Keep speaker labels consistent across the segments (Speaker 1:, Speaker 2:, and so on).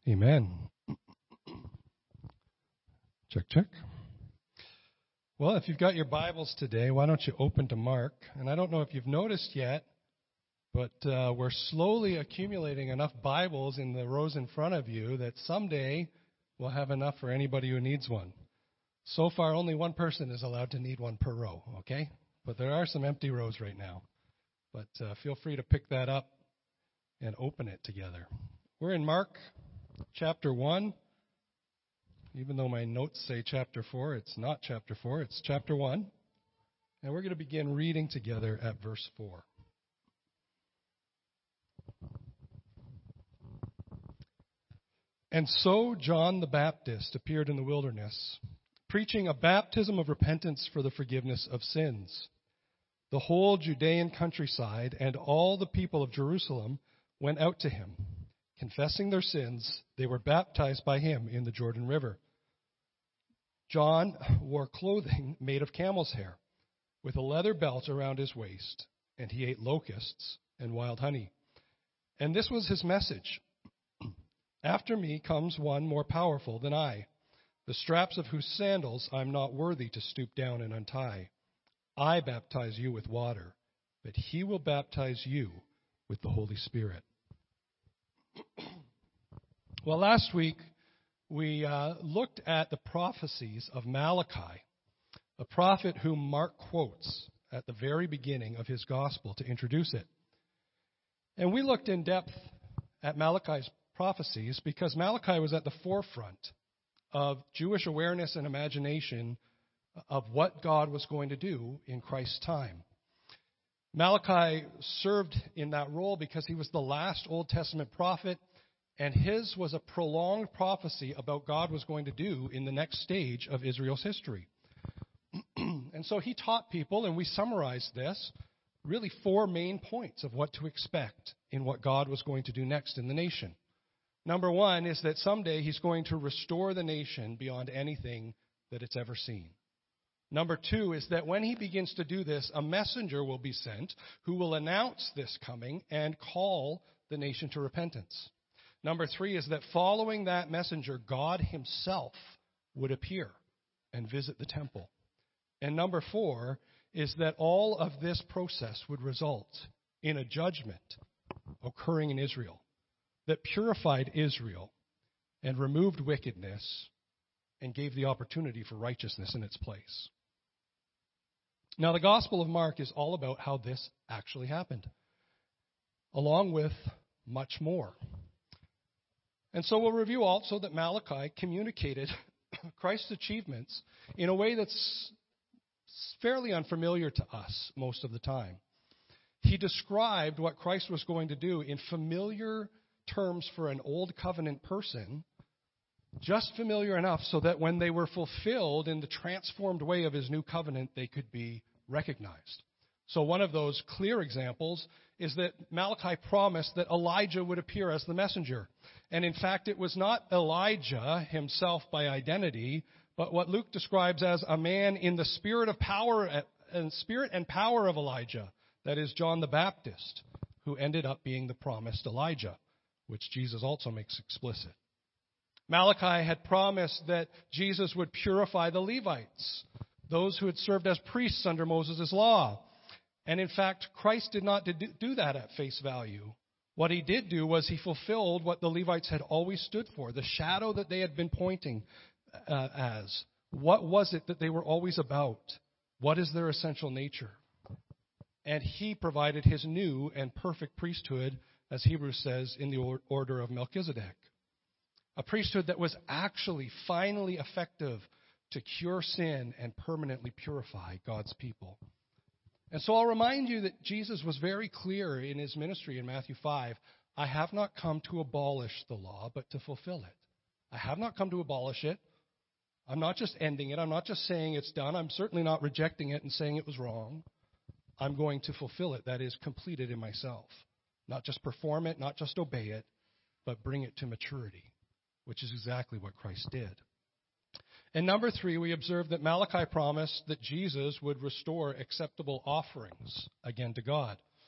Speaker 1: Amen. Check, check. Well, if you've got your Bibles today, why don't you open to Mark? And I don't know if you've noticed yet, but we're slowly accumulating enough Bibles in the rows in front of you that someday we'll have enough for anybody who needs one. So far, only one person is allowed to need one per row, okay? But there are some empty rows right now. But feel free to pick that up and open it together. We're in Mark chapter 1. Even though my notes say chapter 4, it's not chapter 4, it's chapter 1. And we're going to begin reading together at verse 4. And so John the Baptist appeared in the wilderness, preaching a baptism of repentance for the forgiveness of sins. The whole Judean countryside and all the people of Jerusalem went out to him. Confessing their sins, they were baptized by him in the Jordan River. John wore clothing made of camel's hair, with a leather belt around his waist, and he ate locusts and wild honey. And this was his message: After me comes one more powerful than I, the straps of whose sandals I'm not worthy to stoop down and untie. I baptize you with water, but he will baptize you with the Holy Spirit. Well, last week we looked at the prophecies of Malachi, a prophet whom Mark quotes at the very beginning of his gospel to introduce it. And we looked in depth at Malachi's prophecies because Malachi was at the forefront of Jewish awareness and imagination of what God was going to do in Christ's time. Malachi served in that role because he was the last Old Testament prophet, and his was a prolonged prophecy about God was going to do in the next stage of Israel's history. And so he taught people, and we summarized this, really 4 main points of what to expect in what God was going to do next in the nation. Number 1 is that someday he's going to restore the nation beyond anything that it's ever seen. Number 2 is that when he begins to do this, a messenger will be sent who will announce this coming and call the nation to repentance. Number 3 is that following that messenger, God himself would appear and visit the temple. And number 4 is that all of this process would result in a judgment occurring in Israel that purified Israel and removed wickedness and gave the opportunity for righteousness in its place. Now, the Gospel of Mark is all about how this actually happened, along with much more. And so we'll review also that Malachi communicated Christ's achievements in a way that's fairly unfamiliar to us most of the time. He described what Christ was going to do in familiar terms for an old covenant person, just familiar enough so that when they were fulfilled in the transformed way of his new covenant, they could be recognized. So one of those clear examples is that Malachi promised that Elijah would appear as the messenger. And in fact, it was not Elijah himself by identity, but what Luke describes as a man in the spirit and power of Elijah, that is John the Baptist, who ended up being the promised Elijah, which Jesus also makes explicit. Malachi had promised that Jesus would purify the Levites, those who had served as priests under Moses' law. And in fact, Christ did not do that at face value. What he did do was he fulfilled what the Levites had always stood for, the shadow that they had been pointing as. What was it that they were always about? What is their essential nature? And he provided his new and perfect priesthood, as Hebrews says, in the order of Melchizedek. A priesthood that was actually finally effective to cure sin and permanently purify God's people. And so I'll remind you that Jesus was very clear in his ministry in Matthew 5. I have not come to abolish the law, but to fulfill it. I have not come to abolish it. I'm not just ending it. I'm not just saying it's done. I'm certainly not rejecting it and saying it was wrong. I'm going to fulfill it. That is, complete it in myself. Not just perform it, not just obey it, but bring it to maturity, which is exactly what Christ did. And number 3, we observe that Malachi promised that Jesus would restore acceptable offerings again to God.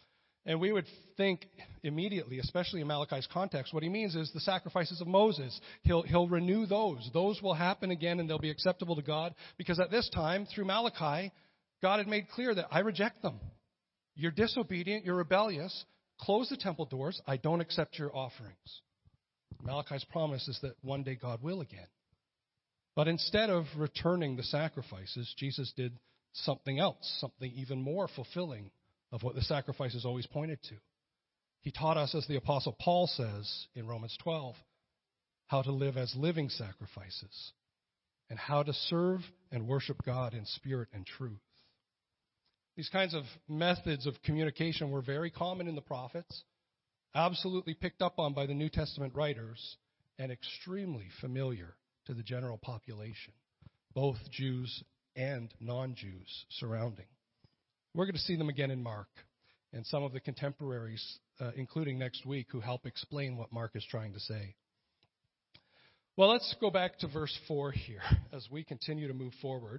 Speaker 1: And we would think immediately, especially in Malachi's context, what he means is the sacrifices of Moses. He'll renew those. Those will happen again and they'll be acceptable to God, because at this time, through Malachi, God had made clear that I reject them. You're disobedient, you're rebellious. Close the temple doors. I don't accept your offerings. Malachi's promise is that one day God will again. But instead of returning the sacrifices, Jesus did something else, something even more fulfilling of what the sacrifices always pointed to. He taught us, as the Apostle Paul says in Romans 12, how to live as living sacrifices and how to serve and worship God in spirit and truth. These kinds of methods of communication were very common in the prophets, absolutely picked up on by the New Testament writers, and extremely familiar to the general population, both Jews and non-Jews surrounding. We're going to see them again in Mark, and some of the contemporaries, including next week, who help explain what Mark is trying to say. Well, let's go back to verse 4 here as we continue to move forward.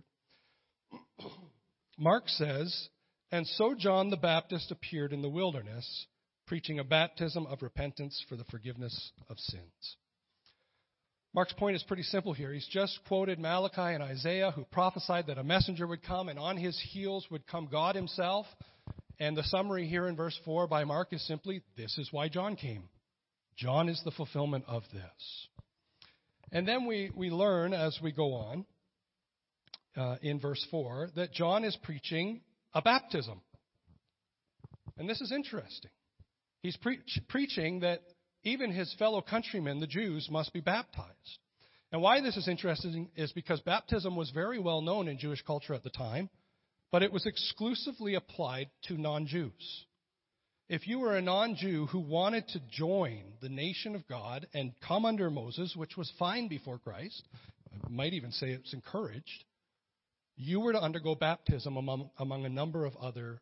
Speaker 1: Mark says, "And so John the Baptist appeared in the wilderness, preaching a baptism of repentance for the forgiveness of sins." Mark's point is pretty simple here. He's just quoted Malachi and Isaiah, who prophesied that a messenger would come, and on his heels would come God himself. And the summary here in verse 4 by Mark is simply, this is why John came. John is the fulfillment of this. And then we learn as we go on in verse 4 that John is preaching a baptism. And this is interesting. He's preaching that even his fellow countrymen, the Jews, must be baptized. And why this is interesting is because baptism was very well known in Jewish culture at the time, but it was exclusively applied to non-Jews. If you were a non-Jew who wanted to join the nation of God and come under Moses, which was fine before Christ, I might even say it's encouraged, you were to undergo baptism among a number of other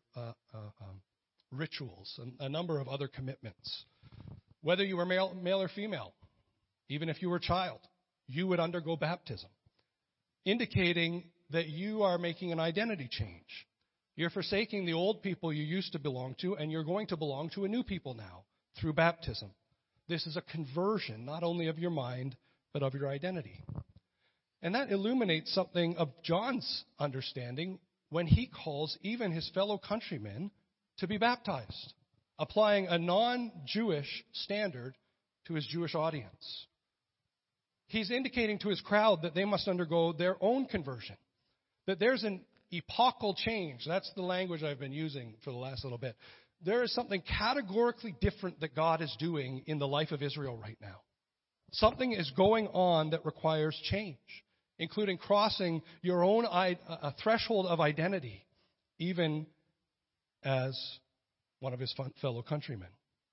Speaker 1: rituals, a number of other commitments. Whether you were male or female, even if you were a child, you would undergo baptism, indicating that you are making an identity change. You're forsaking the old people you used to belong to, and you're going to belong to a new people now through baptism. This is a conversion, not only of your mind, but of your identity. And that illuminates something of John's understanding when he calls even his fellow countrymen to be baptized, applying a non-Jewish standard to his Jewish audience. He's indicating to his crowd that they must undergo their own conversion, that there's an epochal change. That's the language I've been using for the last little bit. There is something categorically different that God is doing in the life of Israel right now. Something is going on that requires change, including crossing your own a threshold of identity, even as one of his fellow countrymen.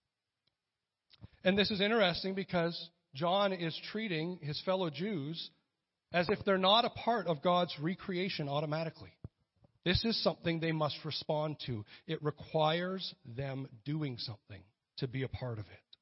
Speaker 1: And this is interesting because John is treating his fellow Jews as if they're not a part of God's recreation automatically. This is something they must respond to. It requires them doing something to be a part of it.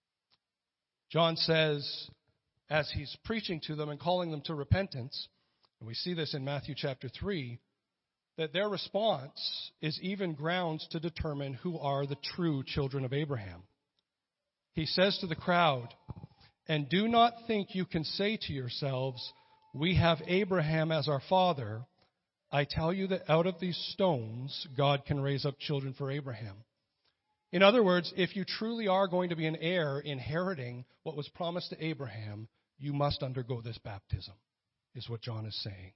Speaker 1: John says, as he's preaching to them and calling them to repentance, and we see this in Matthew chapter 3, that their response is even grounds to determine who are the true children of Abraham. He says to the crowd, "And do not think you can say to yourselves, 'We have Abraham as our father.' I tell you that out of these stones, God can raise up children for Abraham." In other words, if you truly are going to be an heir inheriting what was promised to Abraham, you must undergo this baptism, is what John is saying.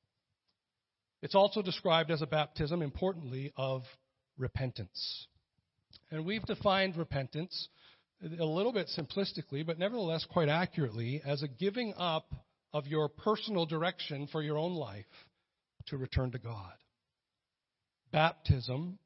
Speaker 1: It's also described as a baptism, importantly, of repentance. And we've defined repentance a little bit simplistically, but nevertheless quite accurately, as a giving up of your personal direction for your own life to return to God. Baptism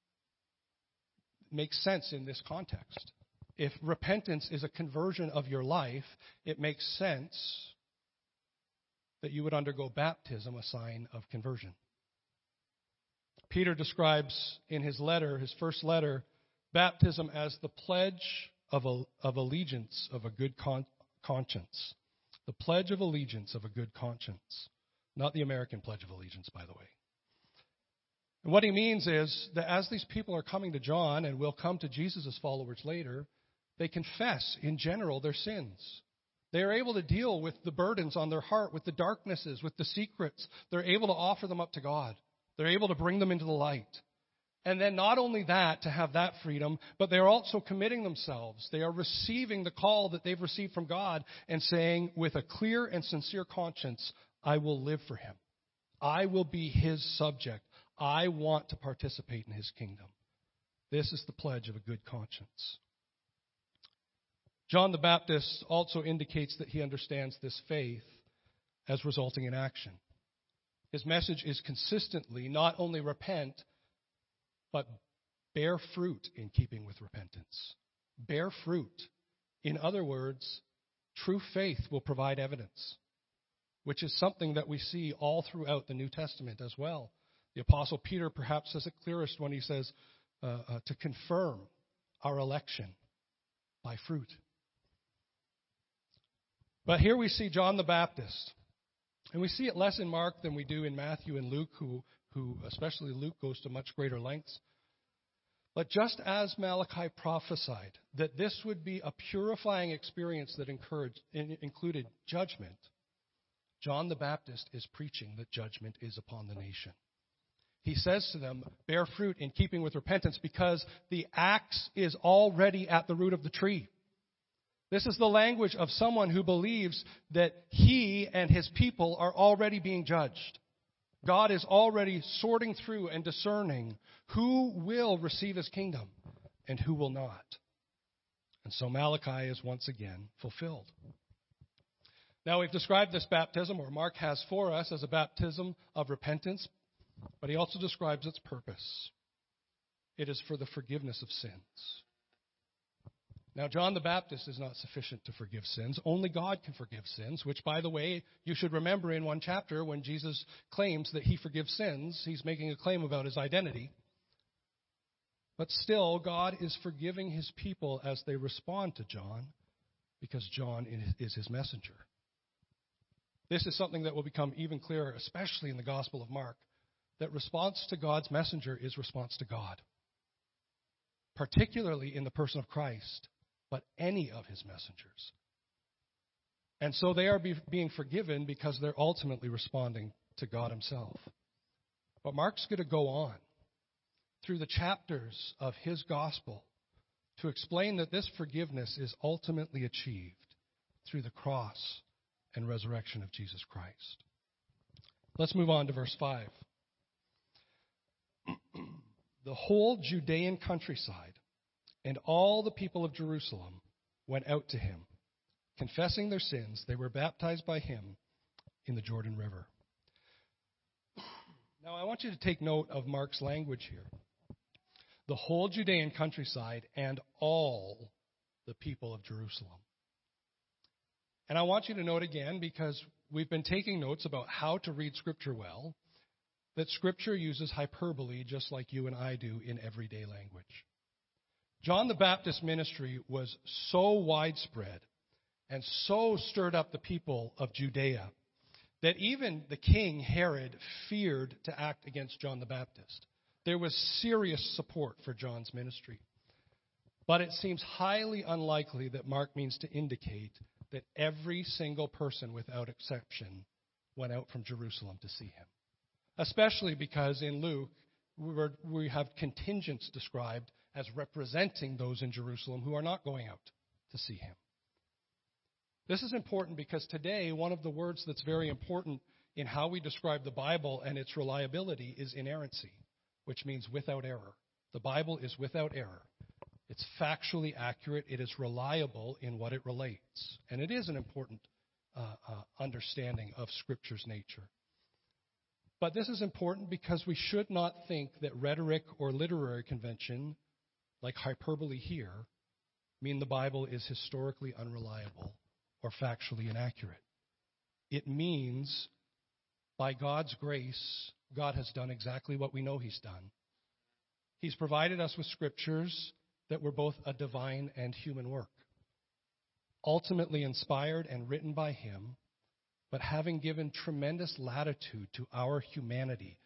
Speaker 1: makes sense in this context. If repentance is a conversion of your life, it makes sense that you would undergo baptism, a sign of conversion. Peter describes in his letter, his first letter, baptism as the pledge of allegiance of a good conscience. The pledge of allegiance of a good conscience. Not the American Pledge of Allegiance, by the way. And what he means is that as these people are coming to John, and will come to Jesus as followers later, they confess in general their sins. They are able to deal with the burdens on their heart, with the darknesses, with the secrets. They're able to offer them up to God. They're able to bring them into the light. And then not only that, to have that freedom, but they're also committing themselves. They are receiving the call that they've received from God and saying, with a clear and sincere conscience, I will live for him. I will be his subject. I want to participate in his kingdom. This is the pledge of a good conscience. John the Baptist also indicates that he understands this faith as resulting in action. His message is consistently not only repent, but bear fruit in keeping with repentance. Bear fruit. In other words, true faith will provide evidence, which is something that we see all throughout the New Testament as well. The Apostle Peter perhaps says it clearest when he says to confirm our election by fruit. But here we see John the Baptist, and we see it less in Mark than we do in Matthew and Luke, who especially Luke goes to much greater lengths. But just as Malachi prophesied that this would be a purifying experience that included judgment, John the Baptist is preaching that judgment is upon the nation. He says to them, bear fruit in keeping with repentance, because the axe is already at the root of the tree. This is the language of someone who believes that he and his people are already being judged. God is already sorting through and discerning who will receive his kingdom and who will not. And so Malachi is once again fulfilled. Now we've described this baptism, or Mark has for us, as a baptism of repentance, but he also describes its purpose. It is for the forgiveness of sins. Now, John the Baptist is not sufficient to forgive sins. Only God can forgive sins, which, by the way, you should remember in one chapter when Jesus claims that he forgives sins. He's making a claim about his identity. But still, God is forgiving his people as they respond to John, because John is his messenger. This is something that will become even clearer, especially in the Gospel of Mark, that response to God's messenger is response to God, particularly in the person of Christ, but any of his messengers. And so they are being forgiven because they're ultimately responding to God himself. But Mark's going to go on through the chapters of his gospel to explain that this forgiveness is ultimately achieved through the cross and resurrection of Jesus Christ. Let's move on to verse 5. The whole Judean countryside and all the people of Jerusalem went out to him. Confessing their sins, they were baptized by him in the Jordan River. Now, I want you to take note of Mark's language here. The whole Judean countryside and all the people of Jerusalem. And I want you to note again, because we've been taking notes about how to read Scripture well, that Scripture uses hyperbole just like you and I do in everyday language. John the Baptist's ministry was so widespread and so stirred up the people of Judea that even the king, Herod, feared to act against John the Baptist. There was serious support for John's ministry. But it seems highly unlikely that Mark means to indicate that every single person, without exception, went out from Jerusalem to see him. Especially because in Luke, we have contingents described as representing those in Jerusalem who are not going out to see him. This is important because today, one of the words that's very important in how we describe the Bible and its reliability is inerrancy, which means without error. The Bible is without error. It's factually accurate. It is reliable in what it relates. And it is an important understanding of Scripture's nature. But this is important because we should not think that rhetoric or literary convention, like hyperbole here, mean the Bible is historically unreliable or factually inaccurate. It means, by God's grace, God has done exactly what we know he's done. He's provided us with scriptures that were both a divine and human work, ultimately inspired and written by him, but having given tremendous latitude to our humanity,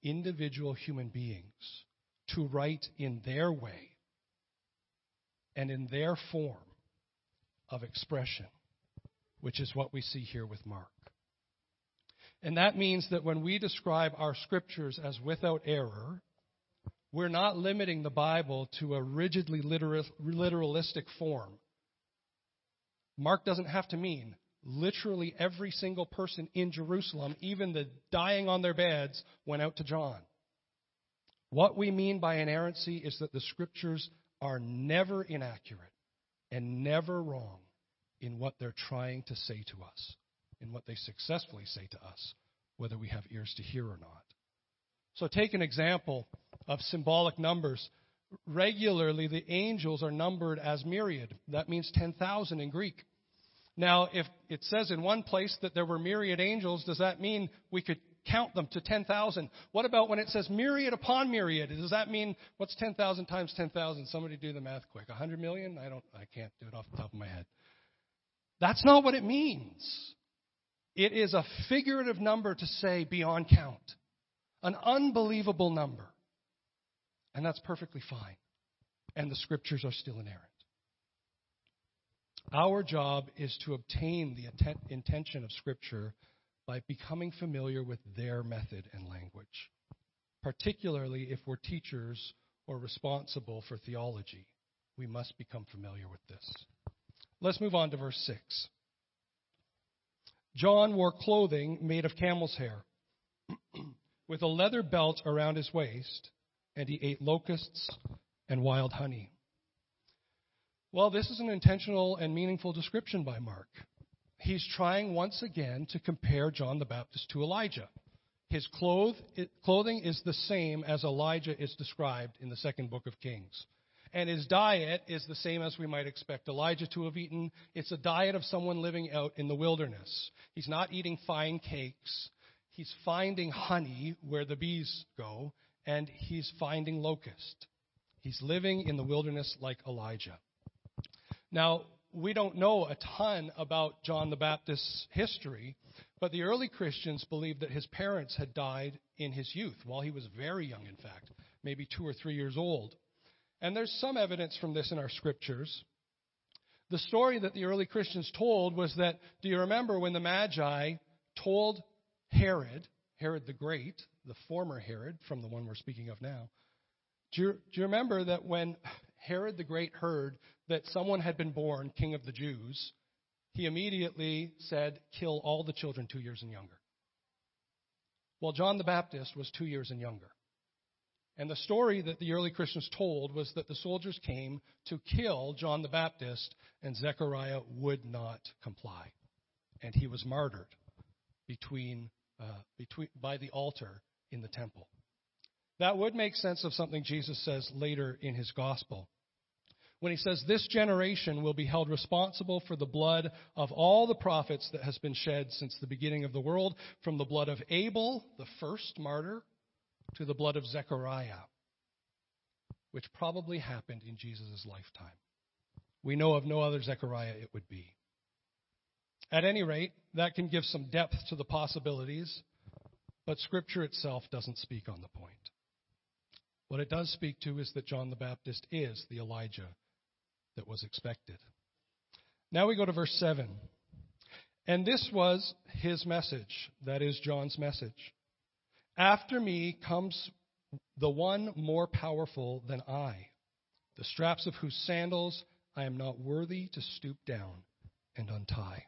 Speaker 1: individual human beings to write in their way and in their form of expression, which is what we see here with Mark. And that means that when we describe our scriptures as without error, we're not limiting the Bible to a rigidly literalistic form. Mark doesn't have to mean literally every single person in Jerusalem, even the dying on their beds, went out to John. What we mean by inerrancy is that the scriptures are never inaccurate and never wrong in what they're trying to say to us, in what they successfully say to us, whether we have ears to hear or not. So take an example of symbolic numbers. Regularly, the angels are numbered as myriad. That means 10,000 in Greek. Now, if it says in one place that there were myriad angels, does that mean we could count them to 10,000? What about when it says myriad upon myriad? Does that mean, what's 10,000 times 10,000? Somebody do the math quick. 100 million? I can't do it off the top of my head. That's not what it means. It is a figurative number to say beyond count. An unbelievable number. And that's perfectly fine. And the scriptures are still inerrant. Our job is to obtain the intention of Scripture by becoming familiar with their method and language, particularly if we're teachers or responsible for theology. We must become familiar with this. Let's move on to verse 6. John wore clothing made of camel's hair, with a leather belt around his waist, and he ate locusts and wild honey. Well, this is an intentional and meaningful description by Mark. He's trying once again to compare John the Baptist to Elijah. His clothing is the same as Elijah is described in the second book of Kings. And his diet is the same as we might expect Elijah to have eaten. It's a diet of someone living out in the wilderness. He's not eating fine cakes. He's finding honey where the bees go, and he's finding locust. He's living in the wilderness like Elijah. Now, we don't know a ton about John the Baptist's history, but the early Christians believed that his parents had died in his youth, while he was very young, in fact, maybe 2 or 3 years old. And there's some evidence from this in our scriptures. The story that the early Christians told was that, do you remember when the Magi told Herod the Great, the former Herod, from the one we're speaking of now, do you remember that when Herod the Great heard that someone had been born king of the Jews, he immediately said, kill all the children 2 years and younger. Well, John the Baptist was 2 years and younger. And the story that the early Christians told was that the soldiers came to kill John the Baptist, and Zechariah would not comply. And he was martyred by the altar in the temple. That would make sense of something Jesus says later in his gospel, when he says, this generation will be held responsible for the blood of all the prophets that has been shed since the beginning of the world, from the blood of Abel, the first martyr, to the blood of Zechariah, which probably happened in Jesus' lifetime. We know of no other Zechariah it would be. At any rate, that can give some depth to the possibilities, but Scripture itself doesn't speak on the point. What it does speak to is that John the Baptist is the Elijah that was expected. Now we go to verse 7. And this was his message, that is John's message. After me comes the one more powerful than I, the straps of whose sandals I am not worthy to stoop down and untie.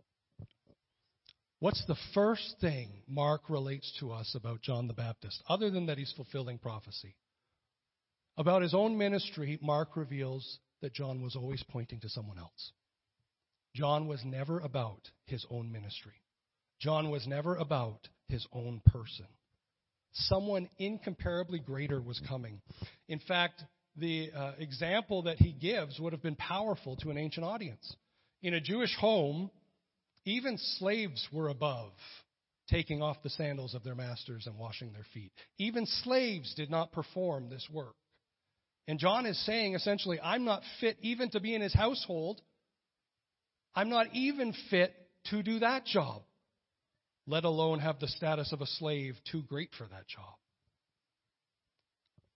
Speaker 1: What's the first thing Mark relates to us about John the Baptist, other than that he's fulfilling prophecy? About his own ministry, Mark reveals that John was always pointing to someone else. John was never about his own ministry. John was never about his own person. Someone incomparably greater was coming. In fact, the example that he gives would have been powerful to an ancient audience. In a Jewish home, even slaves were above taking off the sandals of their masters and washing their feet. Even slaves did not perform this work. And John is saying, essentially, I'm not fit even to be in his household. I'm not even fit to do that job, let alone have the status of a slave too great for that job.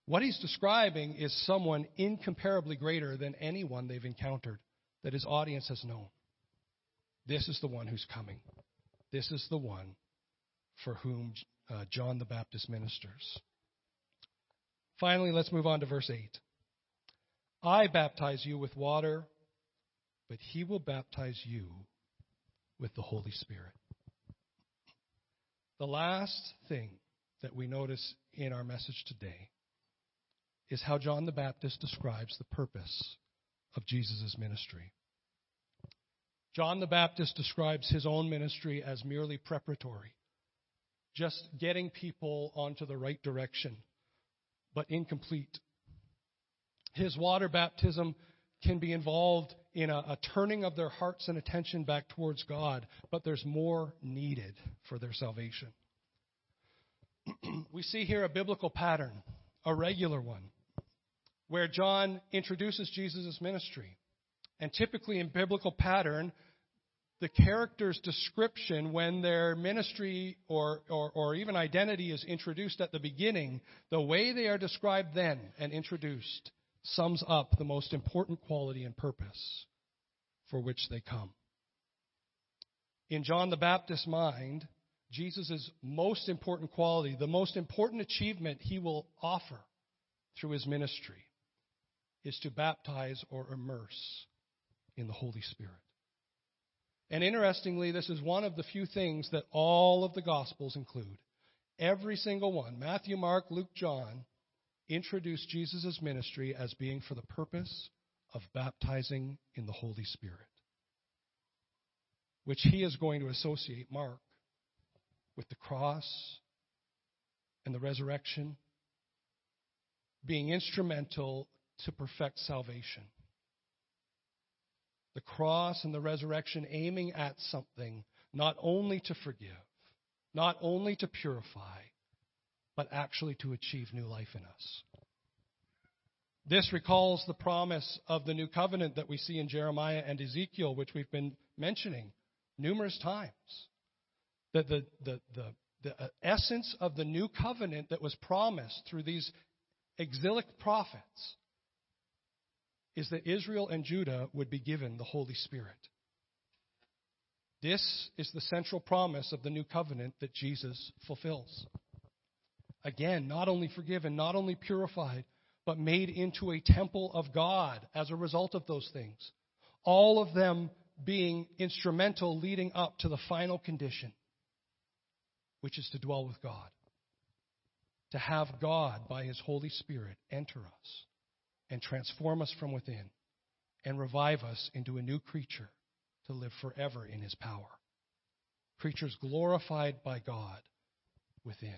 Speaker 1: What he's describing is someone incomparably greater than anyone they've encountered, that his audience has known. This is the one who's coming. This is the one for whom John the Baptist ministers. Finally, let's move on to verse 8. I baptize you with water, but he will baptize you with the Holy Spirit. The last thing that we notice in our message today is how John the Baptist describes the purpose of Jesus' ministry. John the Baptist describes his own ministry as merely preparatory, just getting people onto the right direction, but incomplete. His water baptism can be involved in a turning of their hearts and attention back towards God, but there's more needed for their salvation. We see here a biblical pattern, a regular one, where John introduces Jesus' ministry. And typically in biblical pattern, the character's description when their ministry or even identity is introduced at the beginning, the way they are described then and introduced sums up the most important quality and purpose for which they come. In John the Baptist's mind, Jesus' most important quality, the most important achievement he will offer through his ministry, is to baptize or immerse in the Holy Spirit. And interestingly, this is one of the few things that all of the Gospels include. Every single one, Matthew, Mark, Luke, John, introduce Jesus' ministry as being for the purpose of baptizing in the Holy Spirit, which he is going to associate, Mark, with the cross and the resurrection being instrumental to perfect salvation. The cross and the resurrection aiming at something not only to forgive, not only to purify, but actually to achieve new life in us. This recalls the promise of the new covenant that we see in Jeremiah and Ezekiel, which we've been mentioning numerous times. That the essence of the new covenant that was promised through these exilic prophets is that Israel and Judah would be given the Holy Spirit. This is the central promise of the new covenant that Jesus fulfills. Again, not only forgiven, not only purified, but made into a temple of God as a result of those things. All of them being instrumental leading up to the final condition, which is to dwell with God. To have God, by his Holy Spirit, enter us and transform us from within and revive us into a new creature to live forever in his power. Creatures glorified by God within.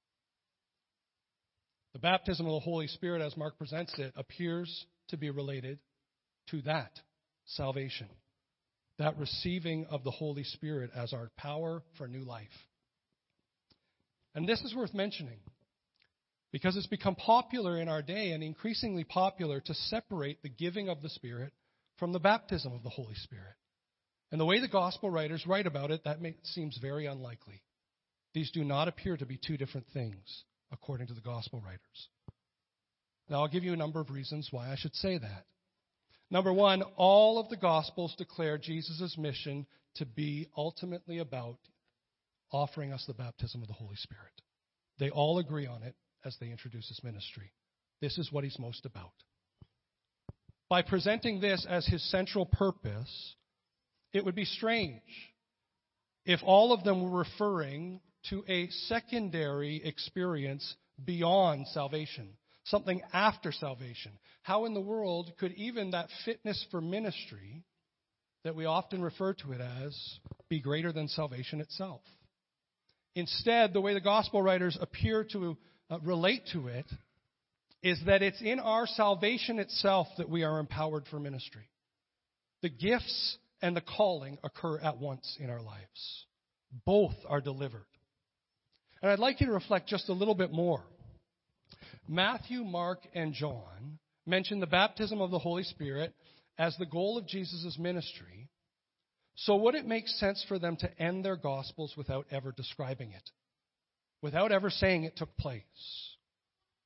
Speaker 1: The baptism of the Holy Spirit, as Mark presents it, appears to be related to that salvation, that receiving of the Holy Spirit as our power for new life. And this is worth mentioning because it's become popular in our day and increasingly popular to separate the giving of the Spirit from the baptism of the Holy Spirit. And the way the gospel writers write about it, that seems very unlikely. These do not appear to be two different things, according to the gospel writers. Now, I'll give you a number of reasons why I should say that. Number one, all of the Gospels declare Jesus' mission to be ultimately about offering us the baptism of the Holy Spirit. They all agree on it as they introduce his ministry. This is what he's most about. By presenting this as his central purpose, it would be strange if all of them were referring to a secondary experience beyond salvation, something after salvation. How in the world could even that fitness for ministry that we often refer to it as be greater than salvation itself? Instead, the way the gospel writers appear to relate to it is that it's in our salvation itself that we are empowered for ministry. The gifts and the calling occur at once in our lives. Both are delivered. And I'd like you to reflect just a little bit more. Matthew, Mark, and John mention the baptism of the Holy Spirit as the goal of Jesus' ministry. So would it make sense for them to end their Gospels without ever describing it? Without ever saying it took place?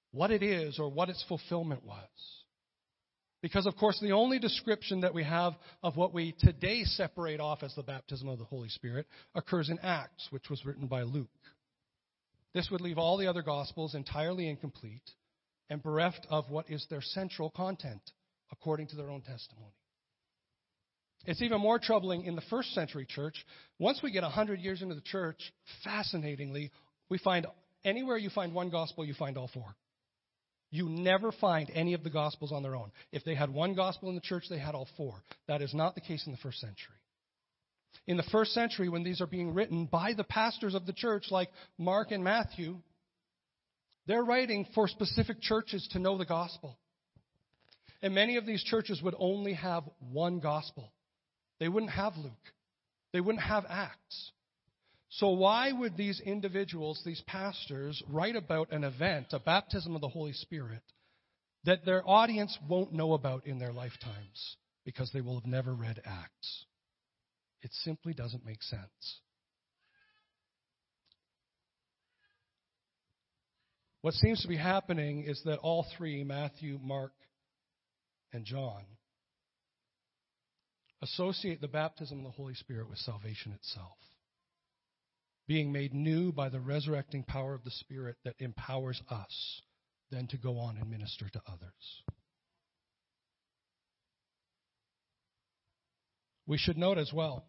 Speaker 1: what it is or what its fulfillment was. Because, of course, the only description that we have of what we today separate off as the baptism of the Holy Spirit occurs in Acts, which was written by Luke. This would leave all the other Gospels entirely incomplete and bereft of what is their central content, according to their own testimony. It's even more troubling in the first century church. Once we get 100 years into the church, fascinatingly, we find anywhere you find one gospel, you find all four. You never find any of the Gospels on their own. If they had one Gospel in the church, they had all four. That is not the case in the first century. In the first century, when these are being written by the pastors of the church, like Mark and Matthew, they're writing for specific churches to know the Gospel. And many of these churches would only have one Gospel. They wouldn't have Luke. They wouldn't have Acts. So why would these individuals, these pastors, write about an event, a baptism of the Holy Spirit, that their audience won't know about in their lifetimes because they will have never read Acts? It simply doesn't make sense. What seems to be happening is that all three, Matthew, Mark, and John, associate the baptism of the Holy Spirit with salvation itself, being made new by the resurrecting power of the Spirit that empowers us then to go on and minister to others. We should note as well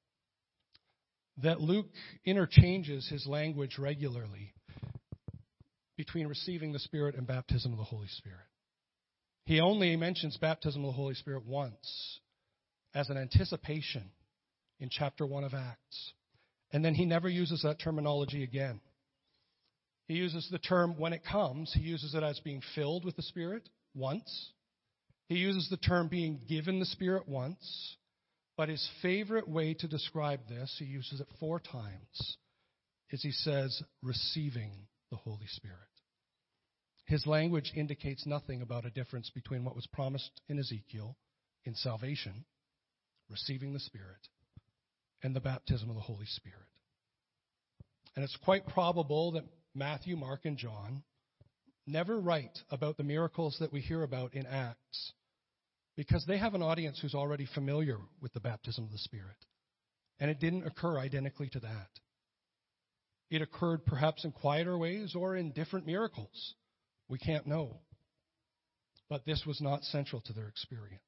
Speaker 1: that Luke interchanges his language regularly between receiving the Spirit and baptism of the Holy Spirit. He only mentions baptism of the Holy Spirit once as an anticipation in chapter 1 of Acts. And then he never uses that terminology again. He uses the term when it comes. He uses it as being filled with the Spirit once. He uses the term being given the Spirit once. But his favorite way to describe this, he uses it 4 times, is he says, receiving the Holy Spirit. His language indicates nothing about a difference between what was promised in Ezekiel in salvation, receiving the Spirit, and the baptism of the Holy Spirit. And it's quite probable that Matthew, Mark, and John never write about the miracles that we hear about in Acts because they have an audience who's already familiar with the baptism of the Spirit. And it didn't occur identically to that. It occurred perhaps in quieter ways or in different miracles. We can't know. But this was not central to their experience.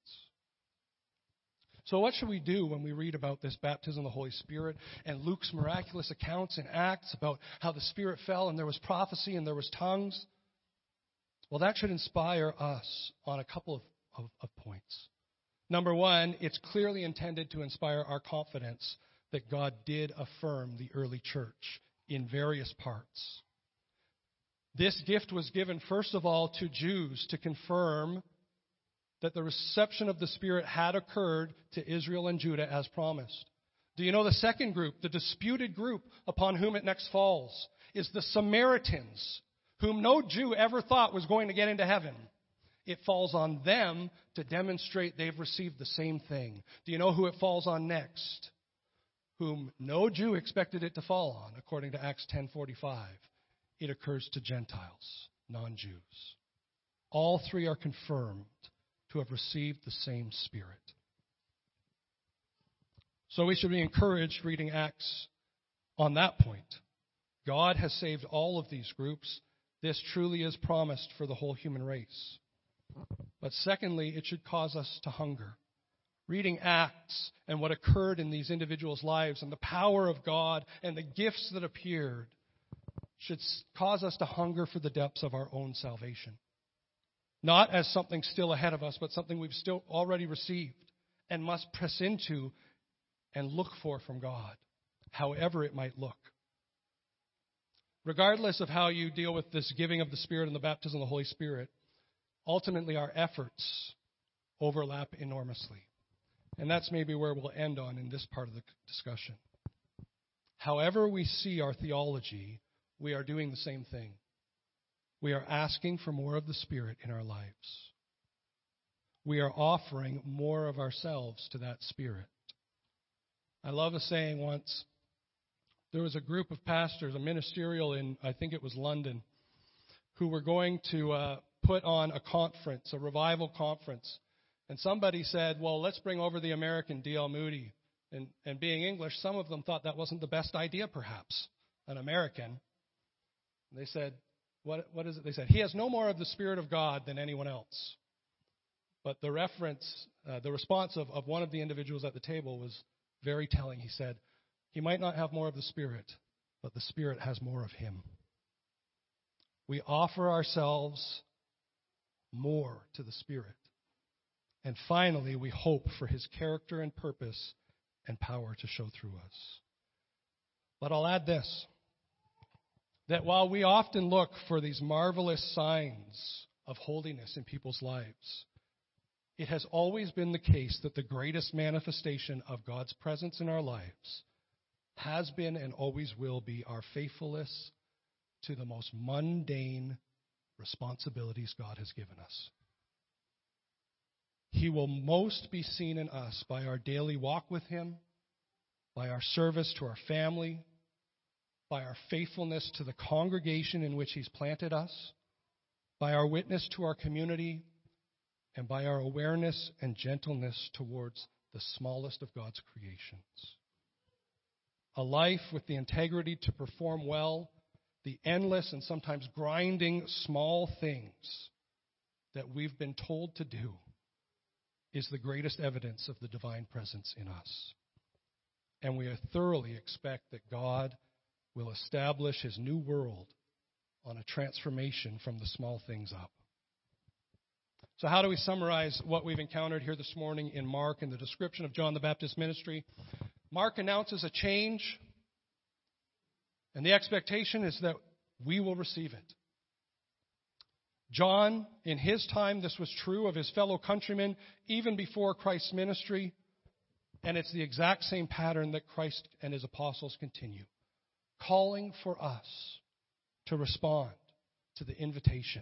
Speaker 1: So what should we do when we read about this baptism of the Holy Spirit and Luke's miraculous accounts in Acts about how the Spirit fell and there was prophecy and there was tongues? Well, that should inspire us on a couple of points. Number one, it's clearly intended to inspire our confidence that God did affirm the early church in various parts. This gift was given, first of all, to Jews to confirm that the reception of the Spirit had occurred to Israel and Judah as promised. Do you know the second group, the disputed group upon whom it next falls, is the Samaritans, whom no Jew ever thought was going to get into heaven. It falls on them to demonstrate they've received the same thing. Do you know who it falls on next? Whom no Jew expected it to fall on, according to Acts 10:45. It occurs to Gentiles, non-Jews. All three are confirmed to have received the same Spirit. So we should be encouraged reading Acts on that point. God has saved all of these groups. This truly is promised for the whole human race. But secondly, it should cause us to hunger. Reading Acts and what occurred in these individuals' lives and the power of God and the gifts that appeared should cause us to hunger for the depths of our own salvation. Not as something still ahead of us, but something we've still already received and must press into and look for from God, however it might look. Regardless of how you deal with this giving of the Spirit and the baptism of the Holy Spirit, ultimately our efforts overlap enormously. And that's maybe where we'll end on in this part of the discussion. However we see our theology, we are doing the same thing. We are asking for more of the Spirit in our lives. We are offering more of ourselves to that Spirit. I love a saying once. There was a group of pastors, a ministerial in, I think it was London, who were going to put on a conference, a revival conference. And somebody said, well, let's bring over the American D.L. Moody. And being English, some of them thought that wasn't the best idea, perhaps, an American. They said, what is it? They said, he has no more of the Spirit of God than anyone else. But the response of one of the individuals at the table was very telling. He said, he might not have more of the Spirit, but the Spirit has more of him. We offer ourselves more to the Spirit. And finally, we hope for his character and purpose and power to show through us. But I'll add this, that while we often look for these marvelous signs of holiness in people's lives, it has always been the case that the greatest manifestation of God's presence in our lives has been and always will be our faithfulness to the most mundane responsibilities God has given us. He will most be seen in us by our daily walk with him, by our service to our family, by our faithfulness to the congregation in which he's planted us, by our witness to our community, and by our awareness and gentleness towards the smallest of God's creations. A life with the integrity to perform well the endless and sometimes grinding small things that we've been told to do is the greatest evidence of the divine presence in us. And we thoroughly expect that God will establish his new world on a transformation from the small things up. So how do we summarize what we've encountered here this morning in Mark and the description of John the Baptist's ministry? Mark announces a change, and the expectation is that we will receive it. John, in his time, this was true of his fellow countrymen, even before Christ's ministry, and it's the exact same pattern that Christ and his apostles continue, calling for us to respond to the invitation.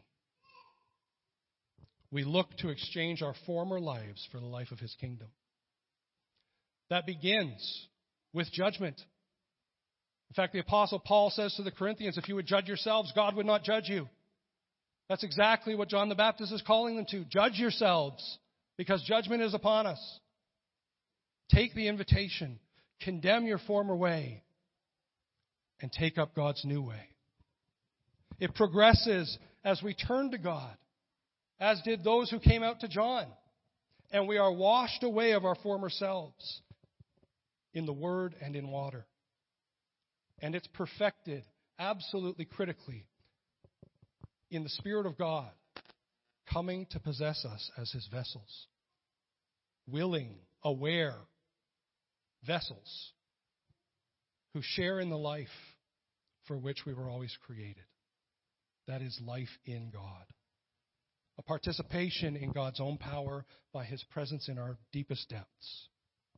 Speaker 1: We look to exchange our former lives for the life of his kingdom. That begins with judgment. In fact, the Apostle Paul says to the Corinthians, if you would judge yourselves, God would not judge you. That's exactly what John the Baptist is calling them to. Judge yourselves, because judgment is upon us. Take the invitation, condemn your former way, and take up God's new way. It progresses as we turn to God, as did those who came out to John. And we are washed away of our former selves in the Word and in water. And it's perfected absolutely critically in the Spirit of God coming to possess us as his vessels. Willing, aware vessels who share in the life for which we were always created. That is life in God. A participation in God's own power by his presence in our deepest depths.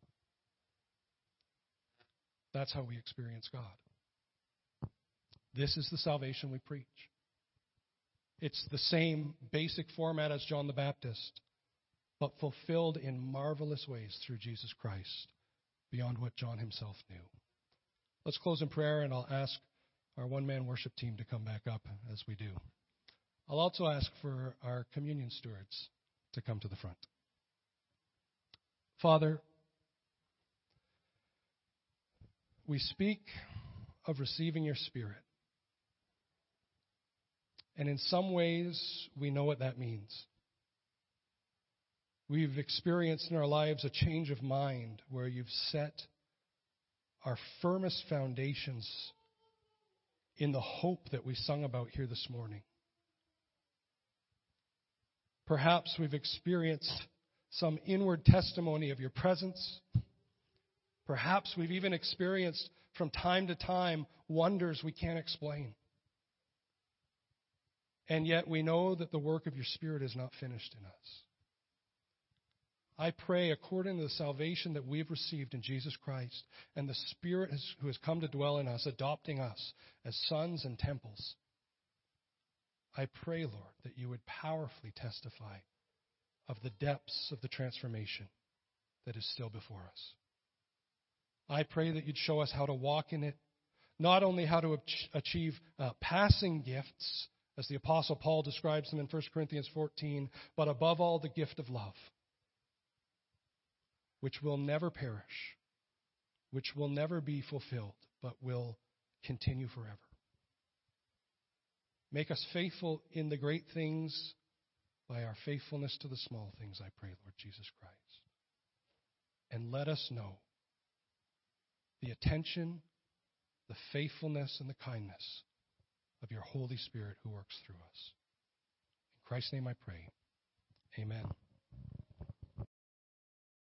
Speaker 1: That's how we experience God. This is the salvation we preach. It's the same basic format as John the Baptist, but fulfilled in marvelous ways through Jesus Christ, beyond what John himself knew. Let's close in prayer, and I'll ask our one-man worship team to come back up as we do. I'll also ask for our communion stewards to come to the front. Father, we speak of receiving your Spirit. And in some ways, we know what that means. We've experienced in our lives a change of mind where you've set our firmest foundations in the hope that we sung about here this morning. Perhaps we've experienced some inward testimony of your presence. Perhaps we've even experienced from time to time wonders we can't explain. And yet we know that the work of your Spirit is not finished in us. I pray, according to the salvation that we've received in Jesus Christ, and the Spirit who has come to dwell in us, adopting us as sons and temples, I pray, Lord, that you would powerfully testify of the depths of the transformation that is still before us. I pray that you'd show us how to walk in it, not only how to achieve passing gifts as the Apostle Paul describes them in 1 Corinthians 14, but above all the gift of love, which will never perish, which will never be fulfilled, but will continue forever. Make us faithful in the great things by our faithfulness to the small things, I pray, Lord Jesus Christ. And let us know the attention, the faithfulness, and the kindness of your Holy Spirit who works through us. In Christ's name I pray. Amen.